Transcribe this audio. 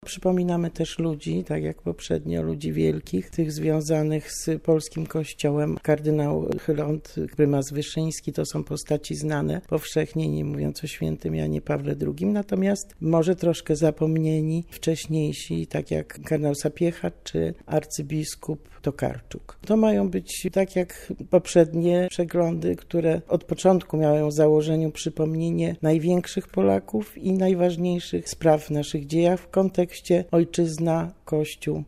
Przypominamy też ludzi, tak jak poprzednio, ludzi wielkich, tych związanych z polskim kościołem. Kardynał Chylont, prymas Wyszyński, to są postaci znane powszechnie, nie mówiąc o świętym Janie Pawle II. Natomiast może troszkę zapomnieni wcześniejsi, tak jak kardynał Sapiecha czy arcybiskup Tokarczuk. To mają być, tak jak poprzednie przeglądy, które od początku miały w założeniu przypomnienie największych Polaków i najważniejszych spraw w naszych dziejach w kontekście ojczyzna, Kościół,